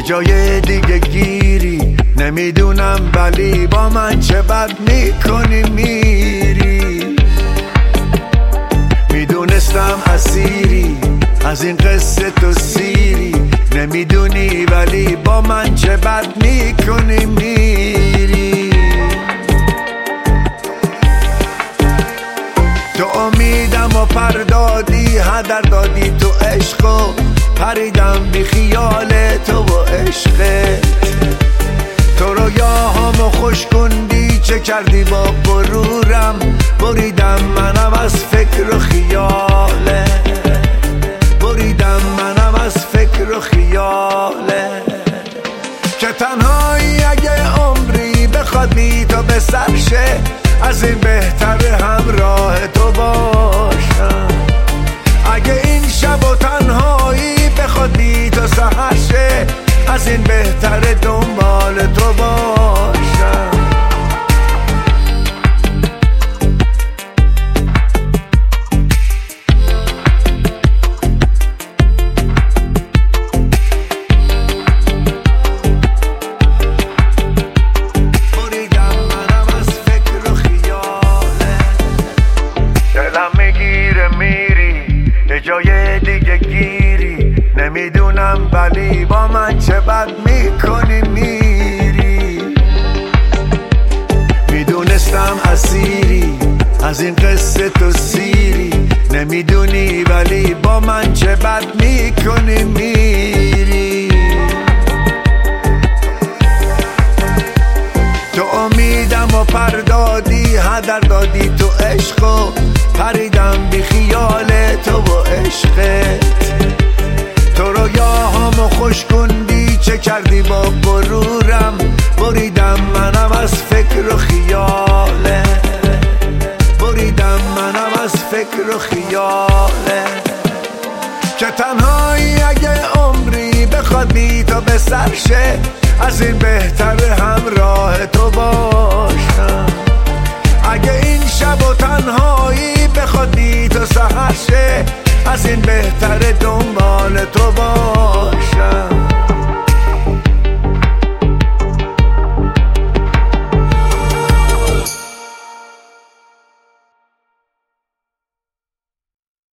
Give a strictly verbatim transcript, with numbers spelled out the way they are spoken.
جای دیگه گیری، نمیدونم ولی با من چه بد میکنی میری. میدونستم اسیری از این قصه تو سیری، نمیدونی ولی با من چه بد میکنی میری. تو امیدم و پردادی، هدر دادی تو عشق و پریدم بی خیال تو و عشقت. تو رویاهامو خوش کندی، چه کردی با غرورم، بریدم منم از فکر و خیاله، بریدم منم از فکر و خیاله. که تنهایی اگه عمری بخواد بی تو به سر شه، از این بهتر همراه تو باشم. اگه این شب و تنهایی بخواد بی تو سحر شه، از این بهتر دنبال تو باشم. بریدم منم از فکر و خیاله، دلم میگیره میری یه جای دیگه گیری، نمیدونم ولی با من چه بد میکنی میری. میدونستم اسیری از این قصه تو سیری، نمیدونی ولی با من چه بد میکنی میری. تو امیدم و پردادی، هدر دادی تو عشق و پریدم بی خیال تو و عشقت. تو رویاهامو خوش کندی، چه کردی با غرورم، بریدم منم از فکر و خیاله، بریدم منم از فکر و خیاله. که تنهایی اگه عمری بخواد بی تو به سر شه، از این بهتر همراه تو باشم. اگه این شب و تنهایی بخواد بی تو سحر شه، از این بهتر دنبال تو باشم.